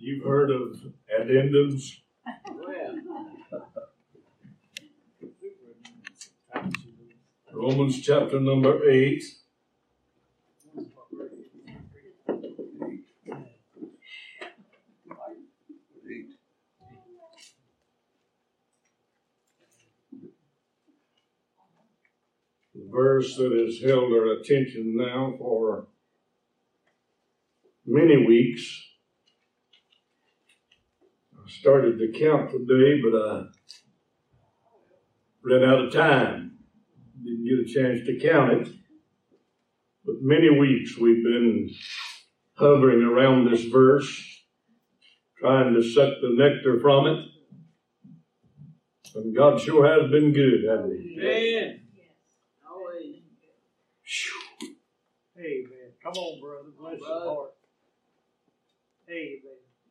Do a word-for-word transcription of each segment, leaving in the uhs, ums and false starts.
You've heard of addendums? Romans chapter number eight. The verse that has held our attention now for many weeks. I started to count today, but I ran out of time. Didn't get a chance to count it. But many weeks we've been hovering around this verse, trying to suck the nectar from it. And God sure has been good, hasn't He? Amen. Amen. Come on, brother. Bless your heart. Amen.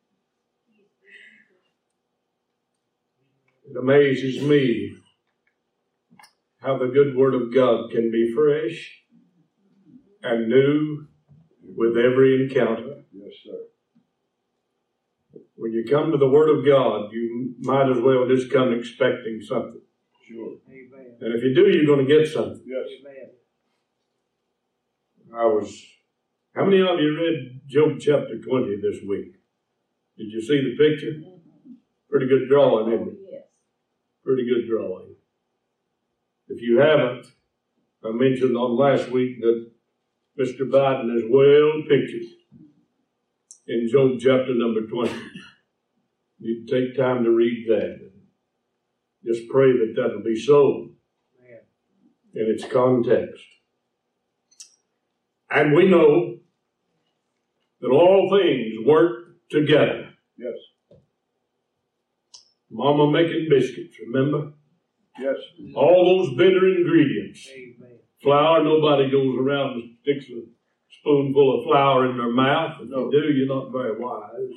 It amazes me how the good Word of God can be fresh and new with every encounter. Yes, sir. When you come to the Word of God, you might as well just come expecting something. Sure. Amen. And if you do, you're going to get something. Yes. Amen. I was, how many of you read Job chapter twenty this week? Did you see the picture? Pretty good drawing, isn't it? Yes. Pretty good drawing. If you haven't, I mentioned on last week that Mister Biden is well pictured in Job chapter number twenty. You take time to read that. Just pray that that'll be so in its context. And we know that all things work together. Yes. Mama making biscuits, remember? Yes. All those bitter ingredients. Amen. Flour, nobody goes around and sticks a spoonful of flour in their mouth. If No. you do, you're not very wise.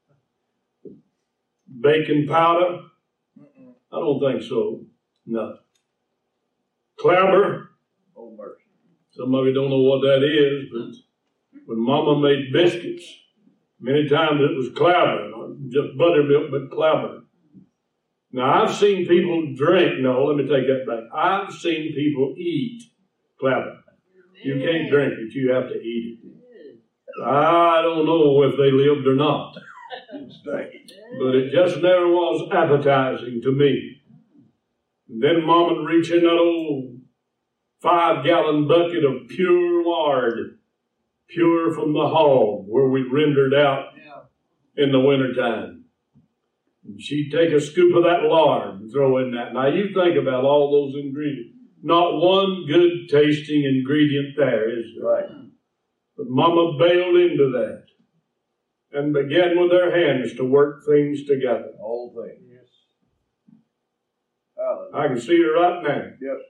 Baking powder? Mm-mm. I don't think so. No. Clabber? Oh, mercy. Some of you don't know what that is, but when Mama made biscuits, many times it was clabber, not just buttermilk, but clabber. Now, I've seen people drink, no, let me take that back. I've seen people eat clabber. You can't drink it, you have to eat it. I don't know if they lived or not, but it just never was appetizing to me. And then Mama would reach in that old five-gallon bucket of pure lard, pure from the hog, where we rendered out in the wintertime. And she'd take a scoop of that lard and throw in that. Now, you think about all those ingredients. Not one good tasting ingredient there, is there? Right. But Mama bailed into that and began with her hands to work things together. All things. Yes. Hallelujah. I can see her right now. Yes.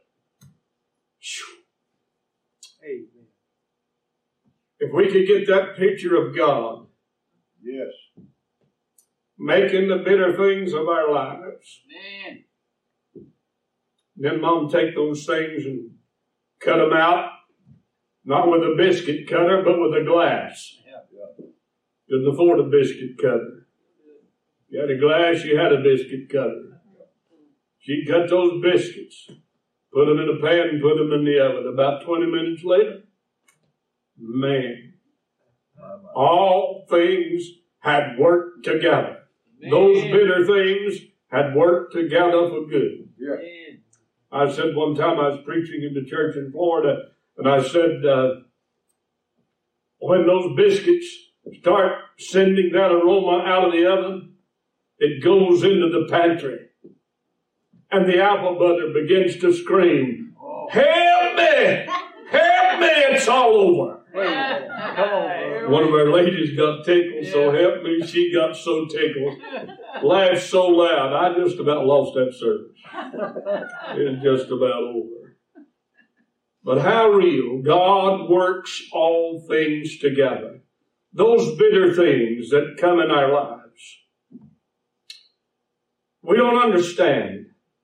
Amen. If we could get that picture of God Yes. making the bitter things of our lives, Man. then Mom take those things and cut them out, not with a biscuit cutter, but with a glass. Yeah. Yeah. Couldn't afford a biscuit cutter. You had a glass, you had a biscuit cutter. She'd cut those biscuits, put them in a pan, and put them in the oven. About twenty minutes later, man, all things had worked together. Man. Those bitter things had worked together for good. Yeah. Man. I said one time I was preaching in the church in Florida, and I said, uh, when those biscuits start sending that aroma out of the oven, it goes into the pantry. And the apple butter begins to scream, help me! Help me! It's all over. Come on. One of our ladies got tickled, so help me, she got so tickled. Laughed so loud, I just about lost that service. It's just about over. But how real, God works all things together. Those bitter things that come in our lives, we don't understand.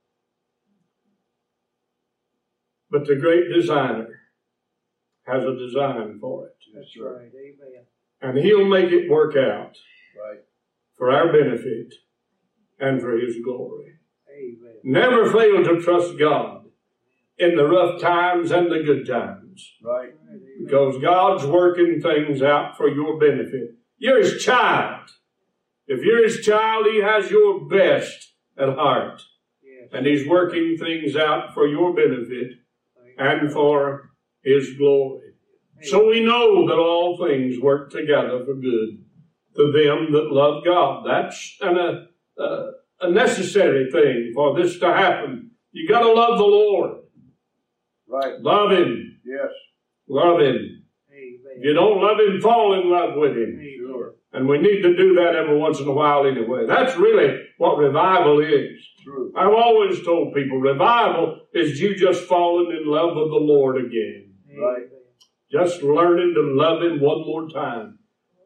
But the great designer has a design for it. That's right. Amen. And He'll make it work out. Right. for our benefit and for His glory. Amen. Never fail to trust God in the rough times and the good times, Right. because God's working things out for your benefit. You're His child. If you're His child, He has your best at heart. Yes. And He's working things out for your benefit and for His glory. So we know that all things work together for good to them that love God. That's an, a, a, a necessary thing for this to happen. You got to love the Lord. Right. Love Him. Yes. Love Him. Amen. If you don't love Him, fall in love with Him. Sure. And we need to do that every once in a while anyway. That's really what revival is. True. I've always told people, revival is you just falling in love with the Lord again. Right. Just learning to love Him one more time.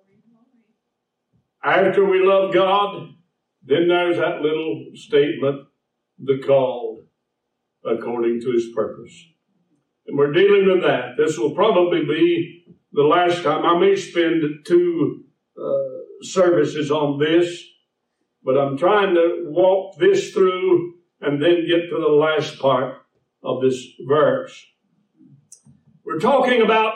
After we love God, then there's that little statement, the called according to His purpose. And we're dealing with that. This will probably be the last time. I may spend two uh, services on this, but I'm trying to walk this through and then get to the last part of this verse. We're talking about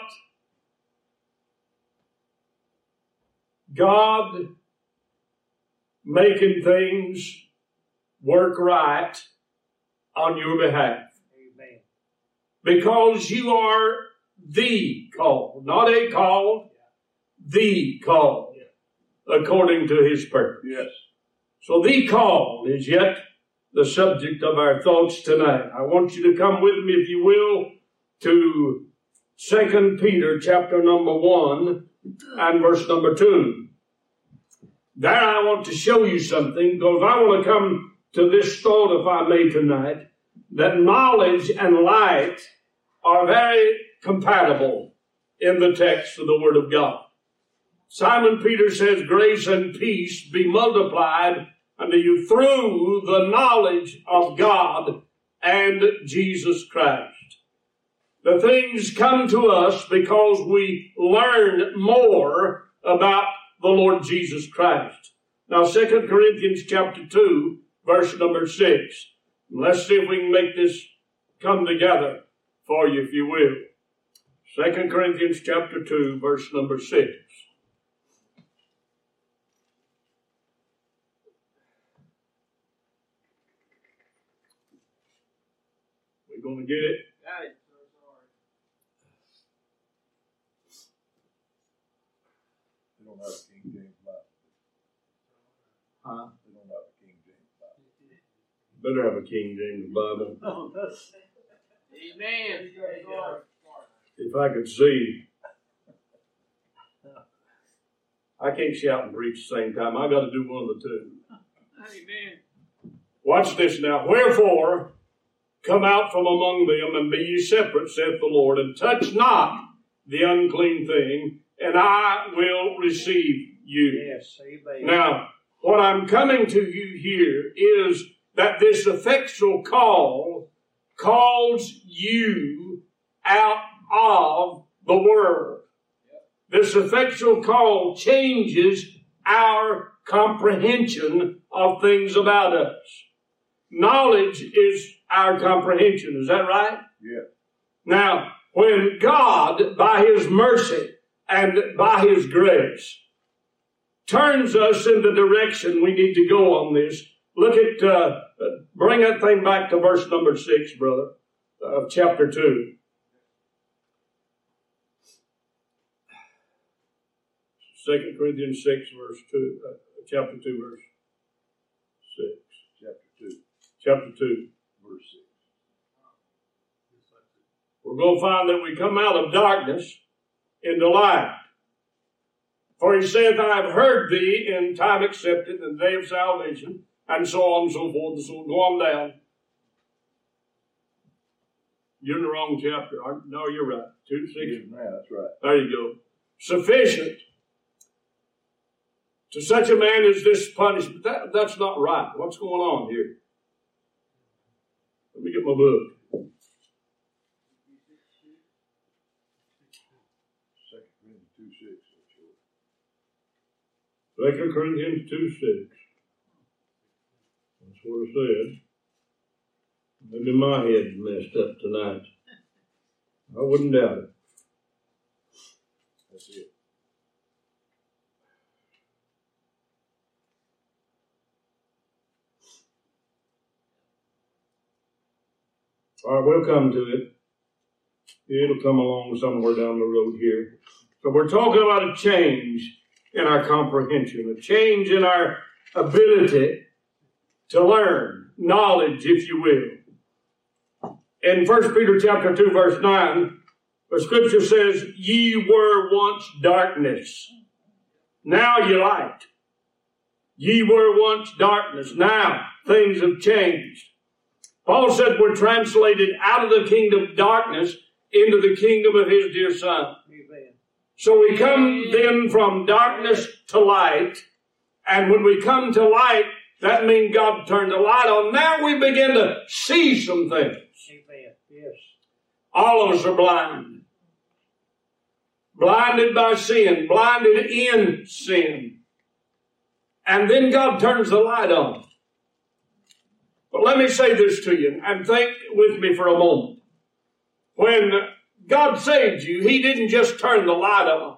God making things work right on your behalf. Amen. Because you are the called, not a called, the called, according to His purpose. Yes. So the called is yet the subject of our thoughts tonight. I want you to come with me, if you will, to Second Peter chapter number one and verse number two. There I want to show you something, because I want to come to this thought, if I may, tonight, that knowledge and light are very compatible in the text of the Word of God. Simon Peter says, grace and peace be multiplied unto you through the knowledge of God and Jesus Christ. The things come to us because we learn more about the Lord Jesus Christ. Now, Second Corinthians chapter two, verse number six. Let's see if we can make this come together for you, if you will. Second Corinthians chapter two, verse number six. We're going to get it. Got it. They don't have a King James Bible. Huh? They don't have a King James Bible. Better have a King James Bible. Oh, that's, amen. If I could see. I can't shout and preach at the same time. I got to do one of the two. Amen. Watch this now. Wherefore, come out from among them and be ye separate, saith the Lord, and touch not the unclean thing, and I will receive you. Yes, amen. Now, what I'm coming to you here is that this effectual call calls you out of the world. This effectual call changes our comprehension of things about us. Knowledge is our comprehension. Is that right? Yeah. Now, when God, by His mercy and by His grace, turns us in the direction we need to go on this, look at, uh, bring that thing back to verse number six, brother, of chapter two. Second Corinthians six, verse two, uh, chapter two, verse six. Chapter two, Chapter two. verse six. We're going to find that we come out of darkness into light. For He saith, I have heard thee in time accepted, in the day of salvation, and so on and so forth, and so on. Go on down. You're in the wrong chapter. No, you're right. Two, six. Yes, man, that's right. There you go. Sufficient. To such a man as this punishment. That, that's not right. What's going on here? Let me get my book. Second Corinthians two six. Second Corinthians two six. That's what it said. Maybe my head's messed up tonight. I wouldn't doubt it. That's it. All right, we'll come to it. It'll come along somewhere down the road here. So we're talking about a change in our comprehension, a change in our ability to learn, knowledge, if you will. In First Peter chapter two, verse nine, the scripture says, ye were once darkness, now you light. Ye were once darkness, now things have changed. Paul said we're translated out of the kingdom of darkness into the kingdom of his dear Son. Amen. So we come then from darkness to light, and when we come to light, that means God turned the light on. Now we begin to see some things. Amen. Yes. All of us are blind. Blinded by sin, blinded in sin. And then God turns the light on. But let me say this to you, and think with me for a moment. When God saved you, He didn't just turn the light on.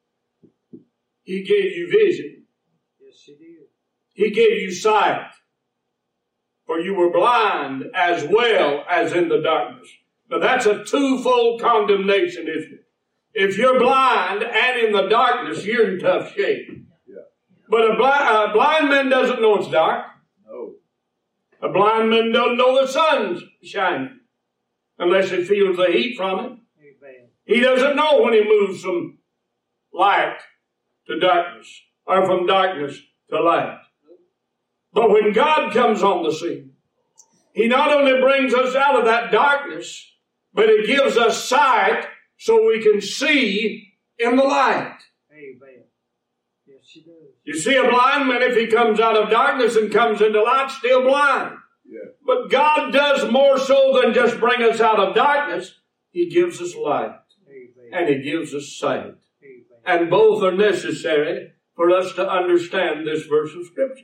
He gave you vision. Yes, He did. He gave you sight. For you were blind as well as in the darkness. Now that's a twofold condemnation, isn't it? If you're blind and in the darkness, you're in tough shape. Yeah. But a, bli- a blind man doesn't know it's dark. No. A blind man doesn't know the sun's shining unless he feels the heat from it. Amen. He doesn't know when he moves from light to darkness or from darkness to light. But when God comes on the scene, He not only brings us out of that darkness, but He gives us sight so we can see in the light. Amen. Yes, He does. You see, a blind man, if he comes out of darkness and comes into light, still blind. Yeah. But God does more so than just bring us out of darkness. He gives us light. Amen. And He gives us sight. Amen. And both are necessary for us to understand this verse of Scripture.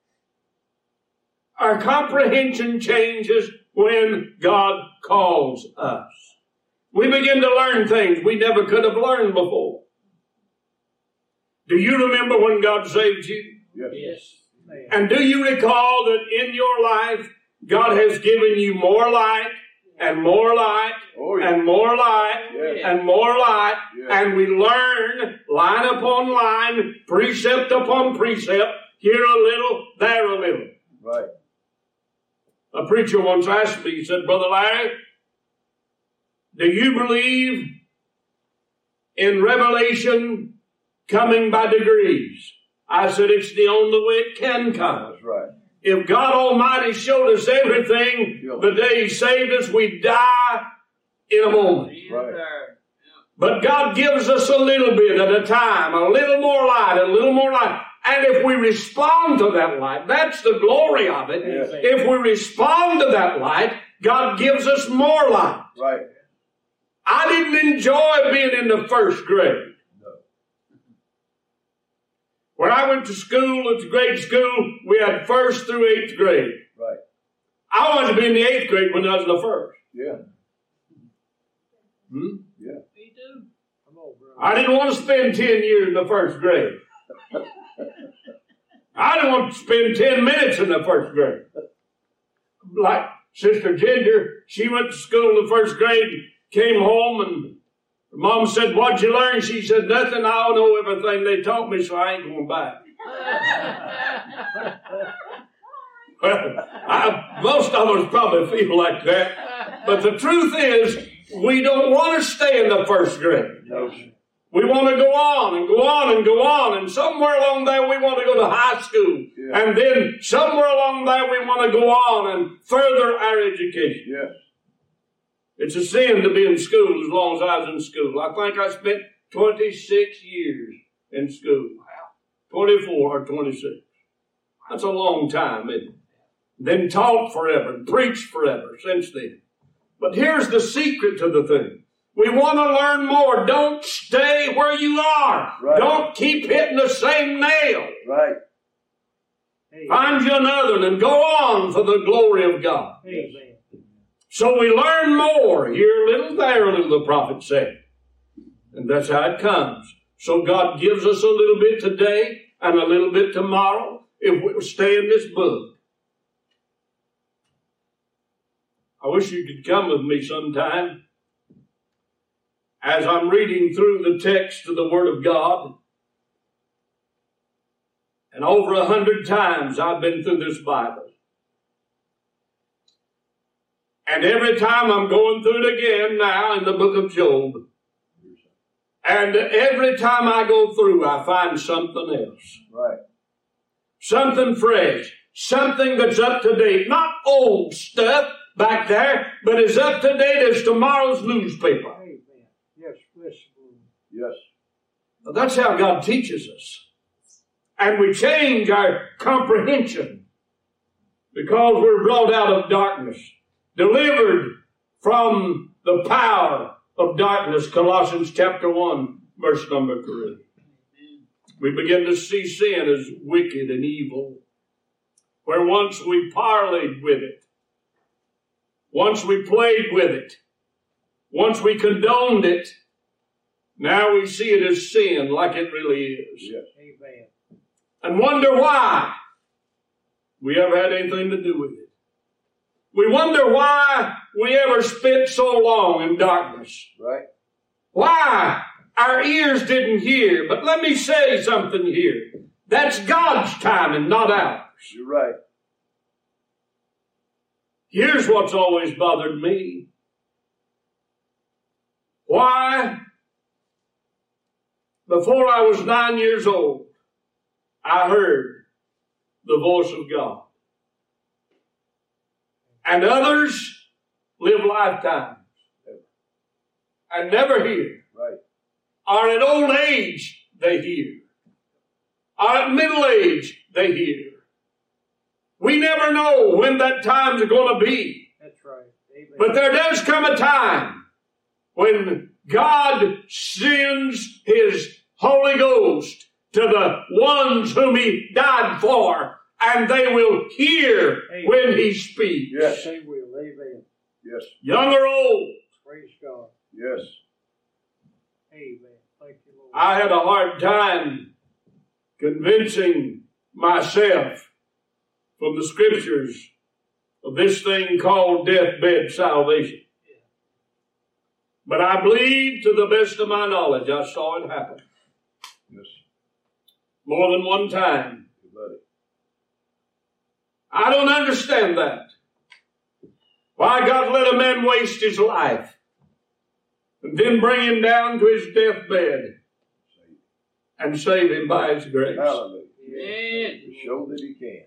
Our comprehension changes when God calls us. We begin to learn things we never could have learned before. Do you remember when God saved you? Yes. Yes. Amen. And do you recall that in your life, God has given you more light and more light Oh, yeah. and more light Yes. and more light, Yes. and we learn line upon line, precept upon precept, here a little, there a little. Right. A preacher once asked me, he said, Brother Larry, do you believe in revelation coming by degrees? I said, it's the only way it can come. That's right. If God Almighty showed us everything Yeah. the day He saved us, we'd die in a moment. Right. But God gives us a little bit at a time, a little more light, a little more light. And if we respond to that light, that's the glory of it. Yes. If we respond to that light, God gives us more light. Right. I didn't enjoy being in the first grade. No. When I went to school, it's grade school, we had first through eighth grade. Right. I wanted to be in the eighth grade when I was in the first. Yeah. Hmm? Yeah. Me too. Come on, bro. I didn't want to spend ten years in the first grade. I didn't want to spend ten minutes in the first grade. Like Sister Ginger, she went to school in the first grade, came home, and her mom said, what'd you learn? She said, nothing. I don't know everything they taught me, so I ain't going back. Well, I, most of us probably feel like that. But the truth is, we don't want to stay in the first grade. No. We want to go on and go on and go on. And somewhere along there, we want to go to high school. Yeah. And then somewhere along there, we want to go on and further our education. Yes. It's a sin to be in school as long as I was in school. I think I spent twenty-six years in school. twenty-four or twenty-six. That's a long time, isn't it? Then taught forever and preached forever since then. But here's the secret to the thing. We want to learn more. Don't stay where you are. Right. Don't keep hitting the same nail. Right. Amen. Find you another one and go on for the glory of God. Amen. So we learn more. Here a little, there a little, the prophet said. And that's how it comes. So God gives us a little bit today and a little bit tomorrow if we stay in this book. I wish you could come with me sometime as I'm reading through the text of the Word of God. And over a hundred times I've been through this Bible. And every time I'm going through it again now in the book of Job. And every time I go through, I find something else. Right. Something fresh. Something that's up to date. Not old stuff back there, but as up to date as tomorrow's newspaper. Amen. Yes, bless the Lord. Yes. Now, that's how God teaches us. And we change our comprehension because we're brought out of darkness, delivered from the power of darkness, Colossians chapter one, verse number three. We begin to see sin as wicked and evil, where once we parlayed with it, once we played with it, once we condoned it, now we see it as sin like it really is. Yes. Amen. And wonder why we ever had anything to do with it. We wonder why we ever spent so long in darkness. Right. Why our ears didn't hear. But let me say something here. That's God's timing, not ours. You're right. Here's what's always bothered me. Why, before I was nine years old, I heard the voice of God. And others live lifetimes and never hear. Right. Or at old age, they hear. Or at middle age, they hear. We never know when that time's going to be. That's right. Amen. But there does come a time when God sends His Holy Ghost to the ones whom He died for, and they will hear Amen. when He speaks. Yes. They will. Amen. Yes. Young or old. Praise God. Yes. Amen. Thank you, Lord. I had a hard time convincing myself from the Scriptures of this thing called deathbed salvation. But I believe, to the best of my knowledge, I saw it happen Yes. more than one time. Good buddy. I don't understand that. Why God let a man waste his life and then bring him down to his deathbed and save him by His grace. Hallelujah. Amen. To show that He can.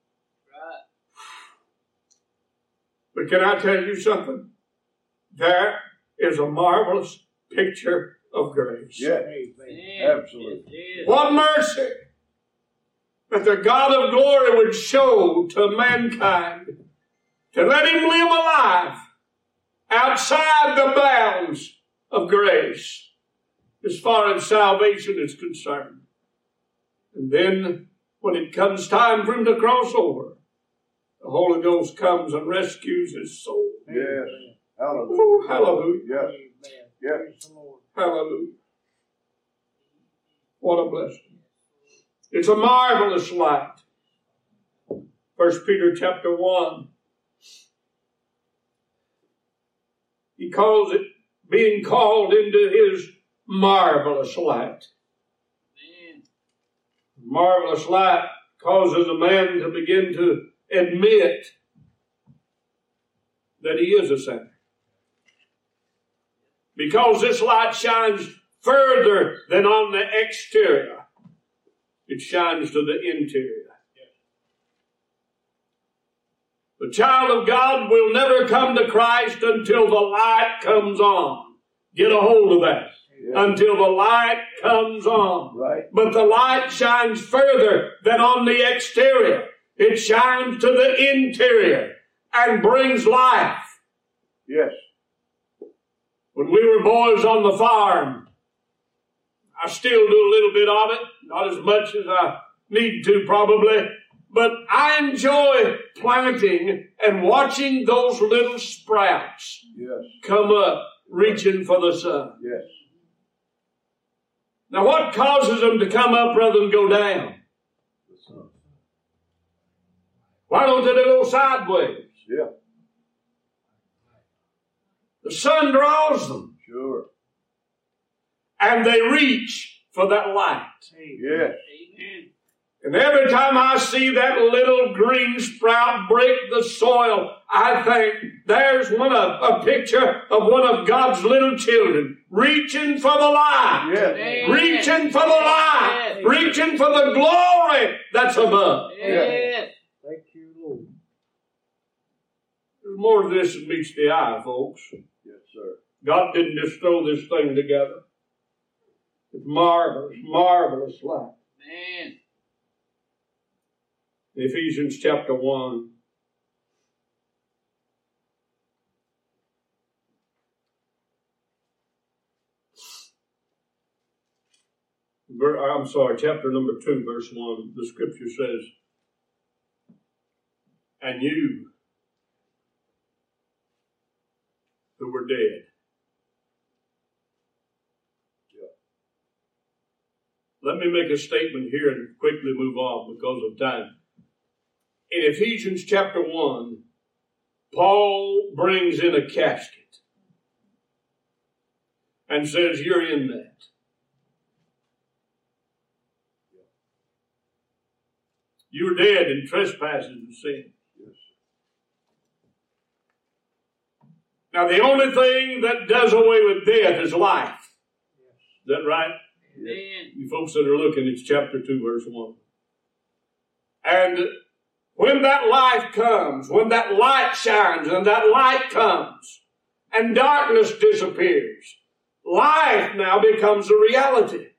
But can I tell you something? There is a marvelous picture of grace. Yes. Amen. Absolutely. What mercy that the God of glory would show to mankind to let him live a life outside the bounds of grace as far as salvation is concerned. And then when it comes time for him to cross over, the Holy Ghost comes and rescues his soul. Yes. Hallelujah. Ooh, hallelujah. Yes. Amen. Yes. Praise the Lord. Hallelujah. What a blessing. It's a marvelous light. First Peter chapter one. He calls it being called into His marvelous light. Marvelous light causes a man to begin to admit that he is a sinner. Because this light shines further than on the exterior. It shines to the interior. The child of God will never come to Christ until the light comes on. Get a hold of that. Yeah. Until the light comes on. Right. But the light shines further than on the exterior. It shines to the interior and brings life. Yes. When we were boys on the farm, I still do a little bit of it, not as much as I need to probably, but I enjoy planting and watching those little sprouts Yes. come up, reaching for the sun. Yes. Now what causes them to come up rather than go down? The sun. Why don't they go sideways? Yeah. The sun draws them, Sure. and they reach for that light. Yes. Amen. And every time I see that little green sprout break the soil, I think there's one of, a picture of one of God's little children reaching for the light, Yes. reaching for the light, reaching for the glory that's above. Yes. Thank you, Lord. There's more to this than meets the eye, folks. Yes, sir. God didn't just throw this thing together. It's marvelous, marvelous light. Man. Ephesians chapter one. Ver- I'm sorry, chapter number two, verse one. The scripture says, and you who were dead. Let me make a statement here and quickly move on because of time. In Ephesians chapter one, Paul brings in a casket and says, you're in that. You were dead in trespasses and sin. Yes. Now, the only thing that does away with death is life. Is that right? Amen. You folks that are looking, it's chapter two, verse one. And when that life comes, when that light shines and that light comes and darkness disappears, life now becomes a reality.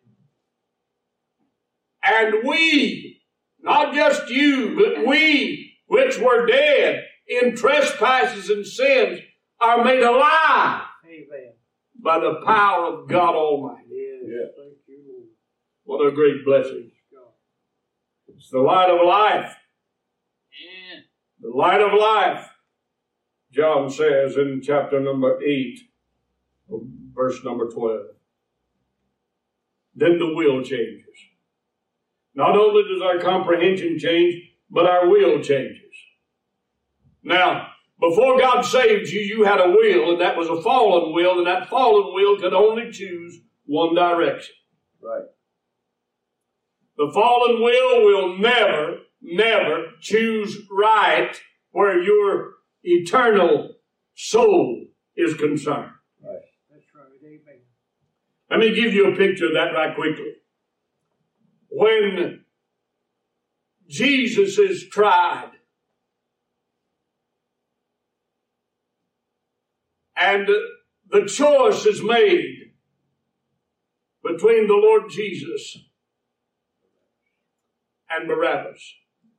And we, not just you, but we, which were dead in trespasses and sins, are made alive Amen. by the power of God Almighty. Yes. Yes. Thank you, Lord. What a great blessing. God. It's the light of life. Amen. The light of life, John says in chapter number eight, verse number twelve. Then the will changes. Not only does our comprehension change, but our will changes. Now, before God saved you, you had a will, and that was a fallen will, and that fallen will could only choose one direction. Right. The fallen will will never, never choose right where your eternal soul is concerned. Right. That's right. Amen. Let me give you a picture of that right quickly. When Jesus is tried and the choice is made between the Lord Jesus and Barabbas,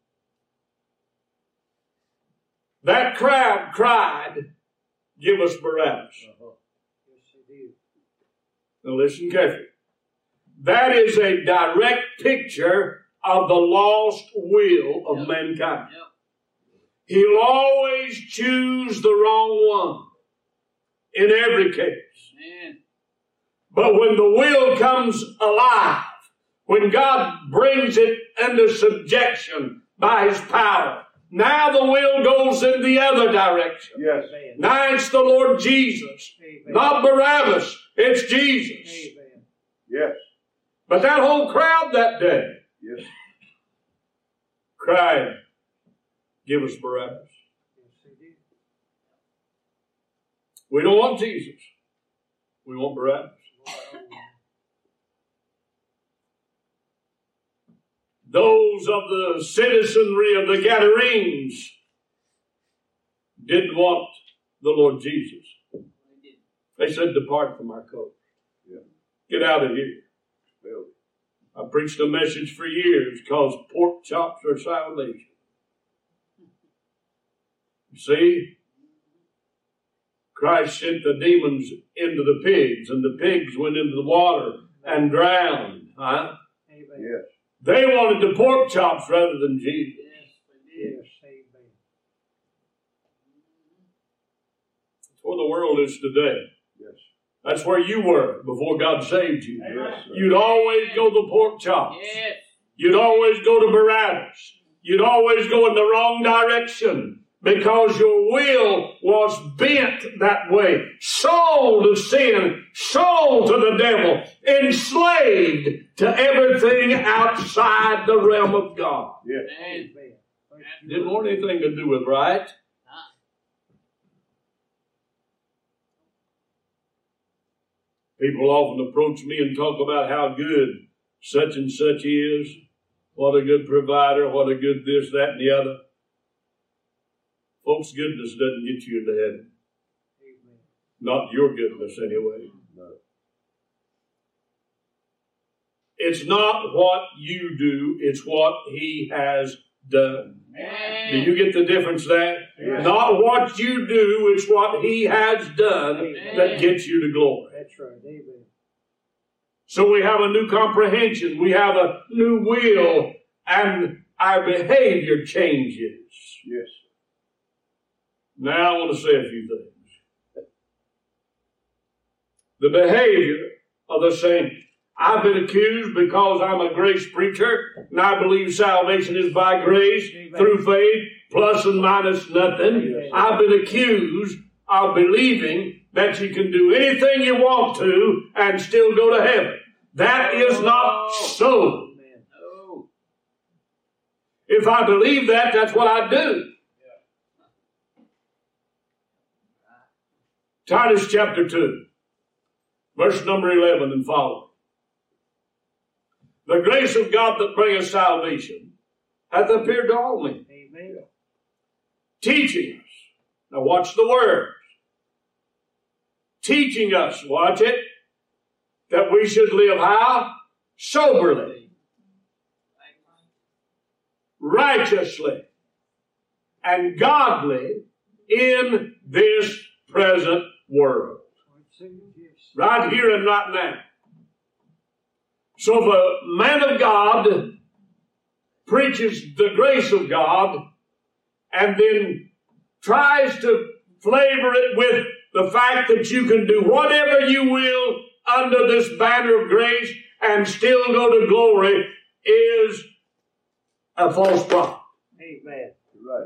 that crowd cried, give us Barabbas. Uh-huh. Yes, it is. Now listen carefully. That is a direct picture of the lost will of Yep. mankind. Yep. He'll always choose the wrong one in every case. Man. But when the will comes alive, when God brings it under subjection by His power, now the will goes in the other direction. Yes. Amen. Now it's the Lord Jesus, Amen. not Barabbas, it's Jesus. Amen. Yes. But that whole crowd that day Yes. cried, give us Barabbas. Yes, it is. We don't want Jesus. We want Barabbas. Those of the citizenry of the Gadarenes didn't want the Lord Jesus. They said, depart from our coast. Yeah. Get out of here. Well, I preached a message for years called pork chops are salvation. You see? Christ sent the demons into the pigs, and the pigs went into the water and drowned. Huh? Amen. Yes. They wanted the pork chops rather than Jesus. Yes, they did. Yes, amen. That's where the world is today. Yes. That's where you were before God saved you. Yes, sir. You'd always go to pork chops. Yes. You'd always go to Barabbas. You'd always go in the wrong direction because your will was bent that way. Sold to sin, sold to the devil, enslaved to everything outside the realm of God. Yes. Amen. Amen. Thank you, Didn't Lord. want anything to do with right. People often approach me and talk about how good such and such is, what a good provider, what a good this, that, and the other. Folks, goodness doesn't get you into heaven. Amen. Not your goodness, anyway. No. It's not what you do, it's what He has done. Do you get the difference there? Yes. Not what you do, it's what He has done that gets you to glory. That's right. Amen. So we have a new comprehension, we have a new will, and our behavior changes. Yes. Now I want to say a few things. The behavior of the saint. I've been accused because I'm a grace preacher, and I believe salvation is by grace, Amen. through faith, plus and minus nothing. Amen. I've been accused of believing that you can do anything you want to and still go to heaven. That is not so. Amen. Oh. If I believe that, that's what I do. Titus chapter two, verse number eleven and following. The grace of God that bringeth salvation hath appeared to all men, Amen. teaching us. Now watch the words. Teaching us, watch it, that we should live how? Soberly, righteously, and godly in this present world. Yes. Right here and right now. So if a man of God preaches the grace of God and then tries to flavor it with the fact that you can do whatever you will under this banner of grace and still go to glory is a false prophet. Amen. Right.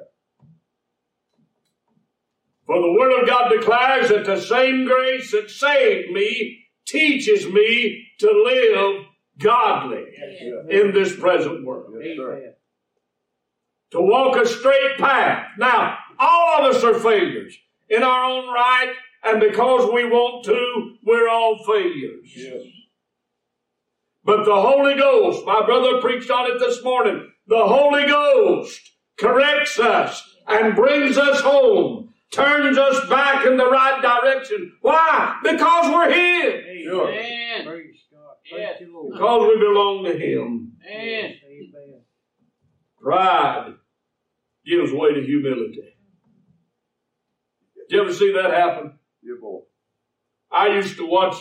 For the Word of God declares that the same grace that saved me teaches me to live godly Yes. in this present world. Yes, sir. Amen. To walk a straight path. Now, all of us are failures in our own right, and because we want to, we're all failures. Yes. But the Holy Ghost, my brother preached on it this morning, the Holy Ghost corrects us and brings us home, turns us back in the right direction. Why? Because we're His. Sure. Amen. Praise God. Yes. Thank you, Lord. Because we belong to Him. Amen. Amen. Pride gives way to humility. Did you ever see that happen? Your boy. I used to watch.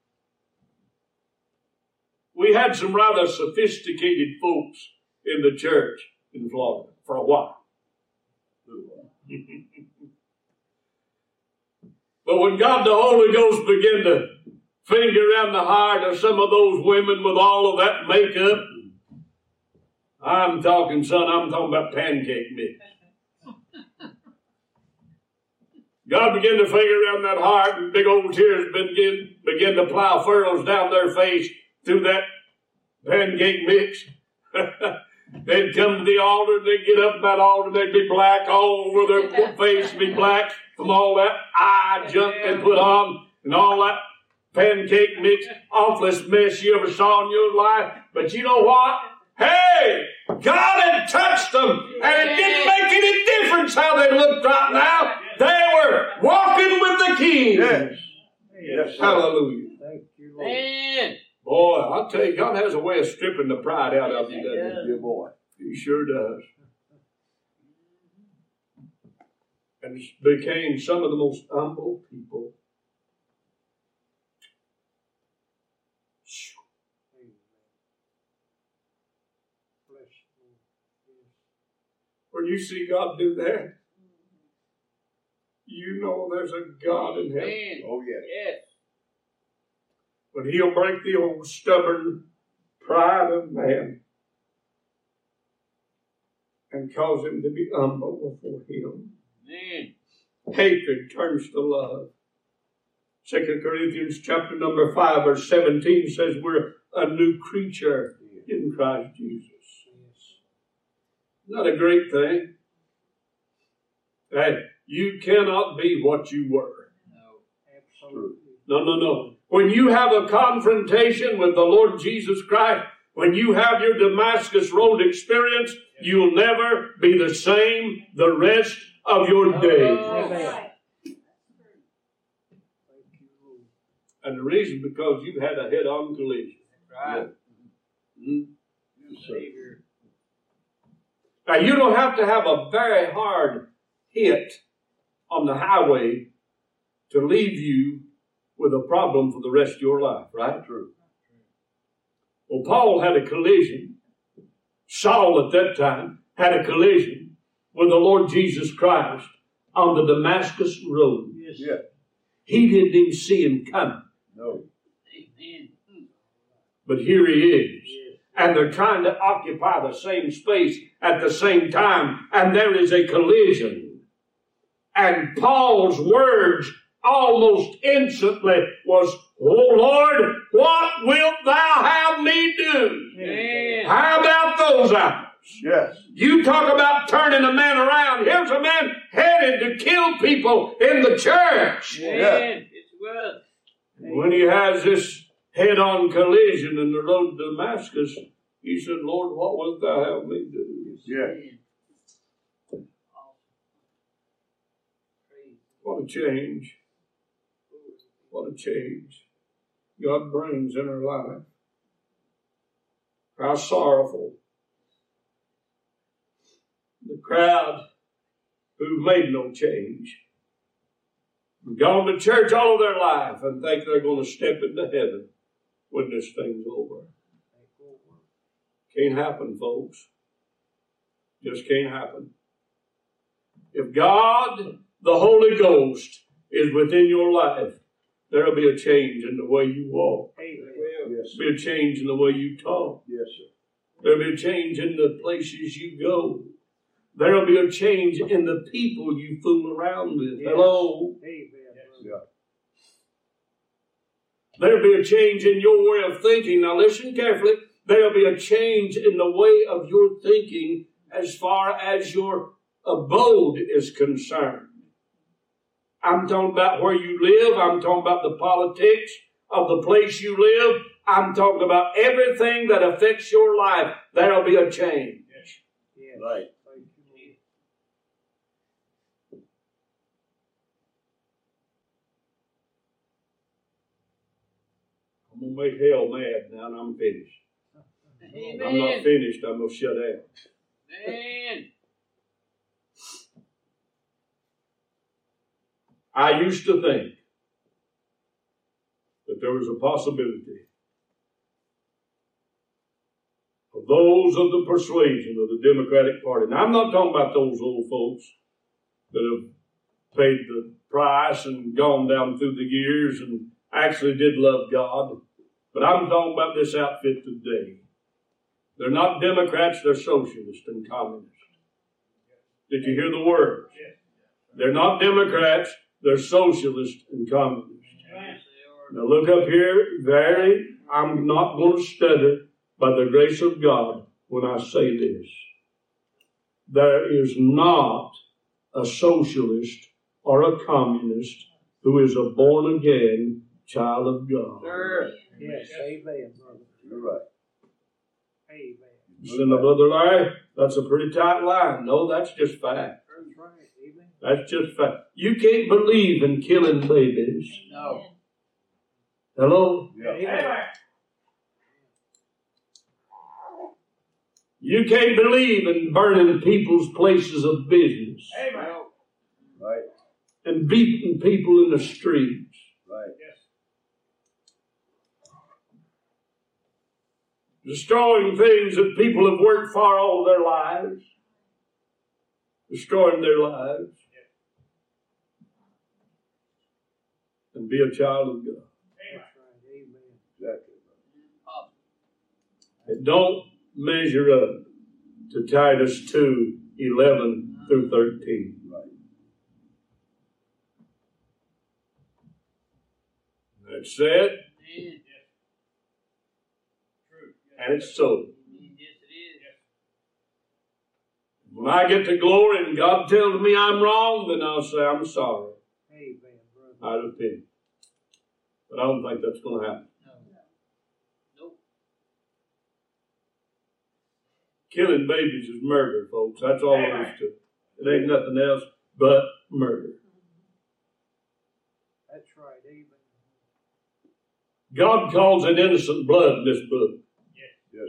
We had some rather sophisticated folks in the church in Florida for a while. But when God the Holy Ghost began to finger around the heart of some of those women with all of that makeup, I'm talking, son, I'm talking about pancake mix. God began to finger around that heart, and big old tears begin, begin to plow furrows down their face through that pancake mix. They'd come to the altar, they'd get up at that altar, they'd be black all over their face, be black from all that eye junk they put on, and all that pancake mix, awfulest mess you ever saw in your life. But you know what? Hey, God had touched them, and it didn't make any difference how they looked right now. They were walking with the King. Yes. Yes, sir. Hallelujah. Thank you, Lord. Amen. Boy, I'll tell you, God has a way of stripping the pride out of you, doesn't Your boy. He? He sure does. and became some of the most humble people. When you see God do that, you know there's a God in heaven. Oh, yes. Yes. When He'll break the old stubborn pride of man and cause him to be humble before Him. Amen. Hatred turns to love. Second Corinthians chapter number five, verse seventeen says we're a new creature in Christ Jesus. Isn't that a great thing? Hey, you cannot be what you were. No. Absolutely. No, no, no. When you have a confrontation with the Lord Jesus Christ, when you have your Damascus Road experience, you'll never be the same the rest of your days. Amen. And the reason, because you've had a head-on collision. Right. Mm-hmm. Yes, sir. Savior. Now, you don't have to have a very hard hit on the highway to leave you with a problem for the rest of your life, right? True. Well, Paul had a collision. Saul at that time had a collision with the Lord Jesus Christ on the Damascus Road. Yes. Yeah. He didn't even see him coming. No. Amen. But here he is. Yes. And they're trying to occupy the same space at the same time. And there is a collision. And Paul's words almost instantly was, "Oh Lord, what wilt thou have me do?" Amen. How about those hours? Yes. You talk about turning a man around. Here's a man headed to kill people in the church. Amen. It's well. When he has this head-on collision in the road to Damascus, he said, "Lord, what wilt thou have me do?" Yes. What a change. What a change God brings in our life. How sorrowful. The crowd who made no change, gone to church all of their life and think they're going to step into heaven when this thing's over. Can't happen, folks. Just can't happen. If God, the Holy Ghost, is within your life, there'll be a change in the way you walk. Yes. There'll be a change in the way you talk. Yes, sir. There'll be a change in the places you go. There'll be a change in the people you fool around with. Yes. Hello? Yeah. There'll be a change in your way of thinking. Now listen carefully. There'll be a change in the way of your thinking as far as your abode is concerned. I'm talking about where you live. I'm talking about the politics of the place you live. I'm talking about everything that affects your life. There'll be a change. Yes. Right. I'm going to make hell mad now, and I'm finished. Amen. I'm not finished. I'm going to shut out. Amen. I used to think that there was a possibility of those of the persuasion of the Democratic Party. Now, I'm not talking about those old folks that have paid the price and gone down through the years and actually did love God. But I'm talking about this outfit today. They're not Democrats, they're socialists and communists. Did you hear the words? They're not Democrats, they're socialists and communists. Now look up here, very, I'm not going to stutter by the grace of God when I say this. There is not a socialist or a communist who is a born-again child of God. Sir. Yes, amen, brother. You're right. Amen. Listen to Brother Larry, that's a pretty tight line. No, that's just fact. That's right, amen. That's just fact. You can't believe in killing babies. No. Hello? Yeah. Amen. You can't believe in burning people's places of business. Well, Right. and beating people in the streets. Right. Destroying things that people have worked for all their lives. Destroying their lives. And be a child of God. That's right. Amen. Exactly. It don't measure up to Titus two, eleven through thirteen. Right. That's said, and it's so. When I get to glory and God tells me I'm wrong, then I'll say I'm sorry. Amen, brother. I repent. But I don't think that's going to happen. Killing babies is murder, folks. That's all there is to it. It ain't nothing else but murder. That's right. Amen. God calls it innocent blood in this book. Yes.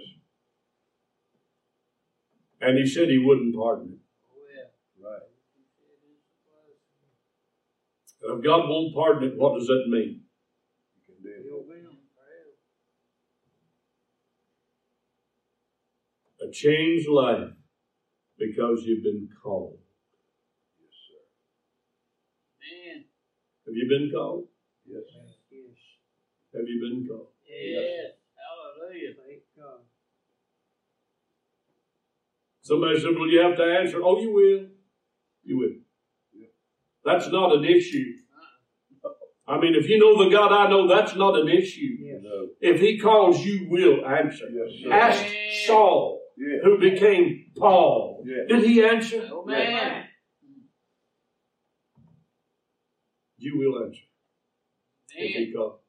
And he said he wouldn't pardon it. Right. And if God won't pardon it, what does that mean? You can do it. You'll be on. A changed life because you've been called. Yes, sir. Man. Have you been called? Yes. Yes. Have you been called? Yes. Hallelujah. Thank God. Somebody said, well, you have to answer. Oh, you will. You will. Yeah. That's not an issue. I mean, if you know the God I know, that's not an issue. Yes. No. If he calls, you will answer. Yes, sir. Ask Saul, Yeah. who became Paul. Yeah. Did he answer? Oh, man. You will answer if he Man. calls.